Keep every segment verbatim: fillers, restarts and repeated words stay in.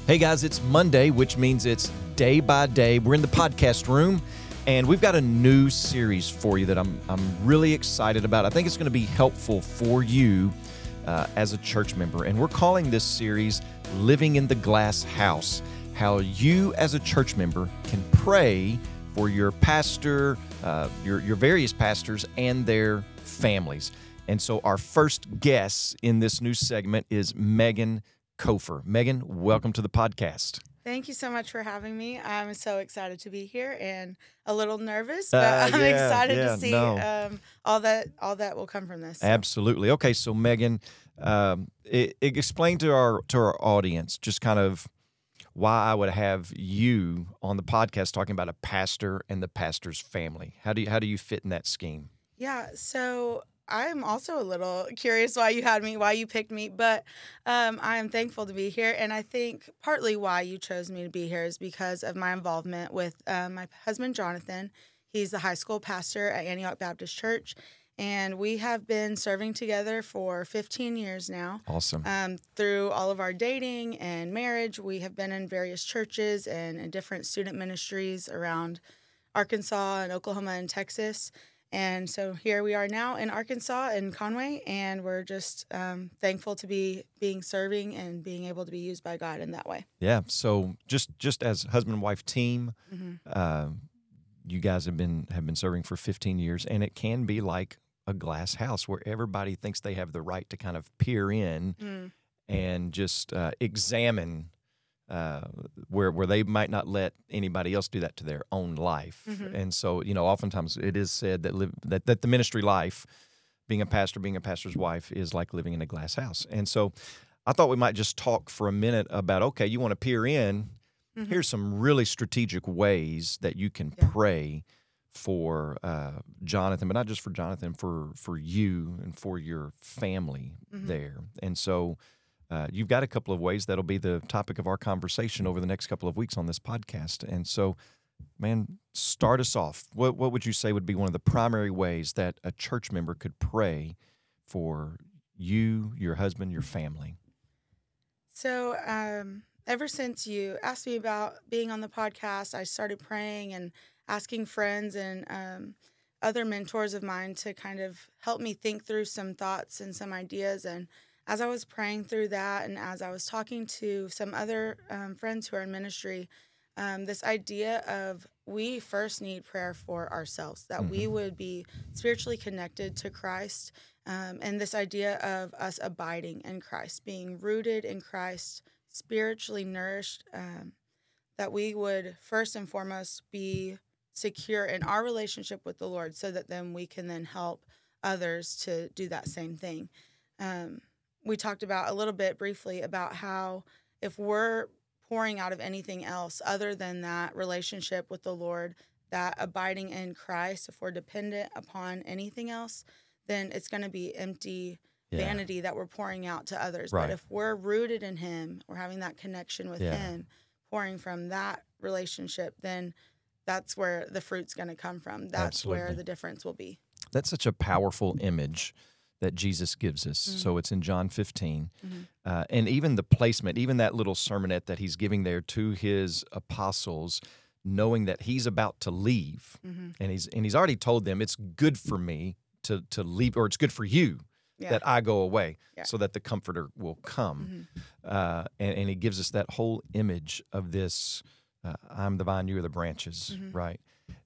Hey guys, it's Monday, which means it's day by day. We're in the podcast room, and we've got a new series for you that I'm I'm really excited about. I think it's going to be helpful for you uh, as a church member, and we're calling this series Living in the Glass House, how you as a church member can pray for your pastor, uh, your, your various pastors, and their families. And so our first guest in this new segment is Megan Kofer. Megan, welcome to the podcast. Thank you so much for having me. I'm so excited to be here and a little nervous, but Uh, I'm yeah, excited yeah, to see no. um, all that all that will come from this. so. Absolutely. Okay, so Megan, um, i i- explain to our to our audience just kind of why I would have you on the podcast talking about a pastor and the pastor's family. How do you how do you fit in that scheme? Yeah, so I'm also a little curious why you had me, why you picked me, but um, I am thankful to be here. And I think partly why you chose me to be here is because of my involvement with uh, my husband, Jonathan. He's the high school pastor at Antioch Baptist Church. And we have been serving together for fifteen years now. Awesome. Um, through all of our dating and marriage, we have been in various churches and in different student ministries around Arkansas and Oklahoma and Texas. And so here we are now in Arkansas in Conway, and we're just um, thankful to be being serving and being able to be used by God in that way. Yeah. So just just as husband and wife team, Mm-hmm. uh, you guys have been have been serving for fifteen years, and it can be like a glass house where everybody thinks they have the right to kind of peer in Mm. and just uh, examine uh, where where they might not let anybody else do that to their own life. Mhm. And so, you know, oftentimes it is said that live, that that the ministry life, being a pastor, being a pastor's wife, is like living in a glass house. And so, I thought we might just talk for a minute about okay, you want to peer in. Mhm. Here's some really strategic ways that you can Yeah. pray for uh, Jonathan, but not just for Jonathan, for for you and for your family Mhm. there. And so uh, you've got a couple of ways that'll be the topic of our conversation over the next couple of weeks on this podcast. And so, man, start us off. What what would you say would be one of the primary ways that a church member could pray for you, your husband, your family? So, um, ever since you asked me about being on the podcast, I started praying and asking friends and um, other mentors of mine to kind of help me think through some thoughts and some ideas. And as I was praying through that, and as I was talking to some other um, friends who are in ministry, um, this idea of we first need prayer for ourselves, that we Mhm. would be spiritually connected to Christ. Um, and this idea of us abiding in Christ, being rooted in Christ, spiritually nourished, um, that we would first and foremost be secure in our relationship with the Lord so that then we can then help others to do that same thing. Um, we talked about a little bit briefly about how if we're pouring out of anything else other than that relationship with the Lord, that abiding in Christ, if we're dependent upon anything else, then it's going to be empty Yeah. vanity that we're pouring out to others. Right. But if we're rooted in Him, we're having that connection with Yeah. Him, pouring from that relationship, then that's where the fruit's going to come from. That's where Absolutely. the difference will be. That's such a powerful image that Jesus gives us. Mhm. So it's in John fifteen. Mhm. Uh, and even the placement, even that little sermonette that he's giving there to his apostles, knowing that he's about to leave. Mm-hmm. And he's and he's already told them it's good for me to, to leave, or it's good for you Yeah. that I go away Yeah. so that the Comforter will come. Mhm. Uh, and, and he gives us that whole image of this, uh, I'm the vine, you are the branches, Mhm. right?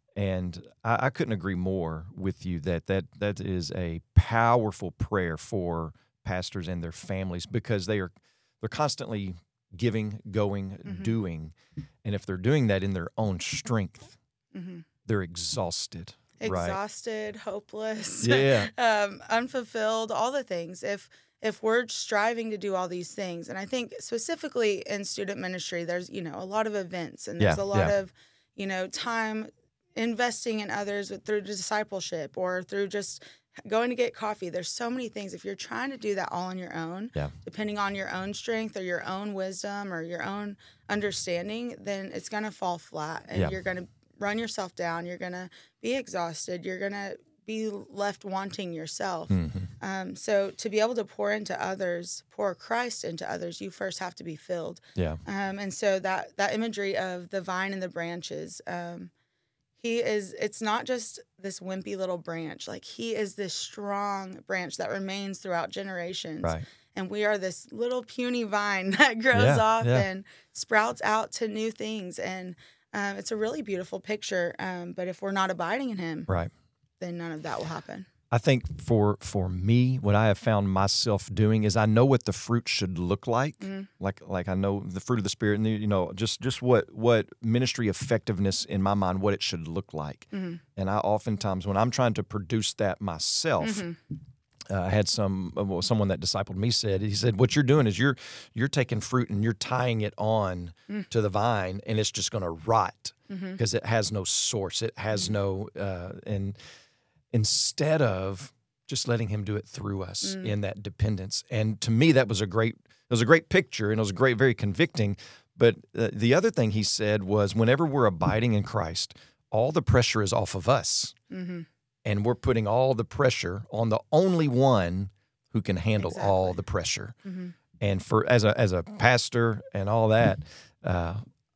And I, I couldn't agree more with you that, that that is a powerful prayer for pastors and their families because they are they're constantly giving, going, Mhm. doing, and if they're doing that in their own strength, Mm-hmm. they're exhausted, right? Exhausted, hopeless, Yeah. um, unfulfilled, all the things. If if we're striving to do all these things, and I think specifically in student ministry, there's you know a lot of events and there's Yeah, a lot yeah. of you know time investing in others with, through discipleship or through just going to get coffee. There's so many things. If you're trying to do that all on your own, Yeah. depending on your own strength or your own wisdom or your own understanding, then it's going to fall flat and Yeah. you're going to run yourself down. You're going to be exhausted. You're going to be left wanting yourself. Mhm. Um, so to be able to pour into others, pour Christ into others, you first have to be filled. Yeah. Um, and so that that imagery of the vine and the branches, um, he is. It's not just this wimpy little branch. Like he is this strong branch that remains throughout generations. Right. And we are this little puny vine that grows Yeah, off yeah. and sprouts out to new things. And um, it's a really beautiful picture. Um, but if we're not abiding in him, Right. then none of that will happen. I think for for me, what I have found myself doing is I know what the fruit should look like. Mm. Like like I know the fruit of the Spirit, and you know just just what what ministry effectiveness in my mind, what it should look like. Mm-hmm. And I oftentimes when I'm trying to produce that myself. Mm-hmm. Uh, I had some well, someone that discipled me said he said what you're doing is you're you're taking fruit and you're tying it on Mm. to the vine, and it's just going to rot Mm-hmm. because it has no source, it has no uh, and instead of just letting him do it through us Mm. in that dependence. And to me, that was a great it was a great picture, and it was a great, very convicting. But uh, the other thing he said was, whenever we're abiding in Christ, all the pressure is off of us. Mm-hmm. And we're putting all the pressure on the only one who can handle Exactly. all the pressure. Mm-hmm. And for as a as a pastor and all that, uh,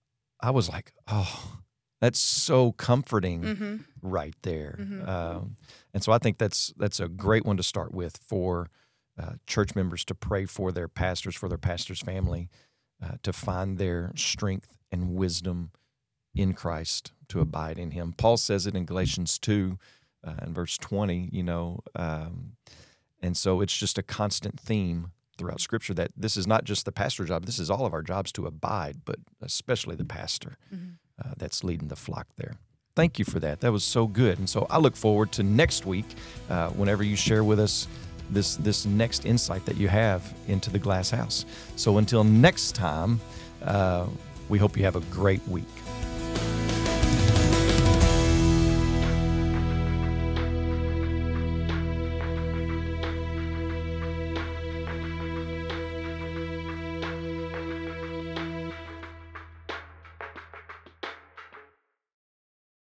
I was like, oh, that's so comforting Mm-hmm. right there. Mhm. Um, and so I think that's that's a great one to start with for uh, church members to pray for their pastors, for their pastor's family, uh, to find their strength and wisdom in Christ, to abide in him. Paul says it in Galatians two. Uh, in verse twenty, you know, um, and so it's just a constant theme throughout Scripture that this is not just the pastor's job, this is all of our jobs to abide, but especially the pastor Mhm. uh, that's leading the flock there. Thank you for that. That was so good. And so I look forward to next week uh, whenever you share with us this, this next insight that you have into the glass house. So until next time, uh, we hope you have a great week.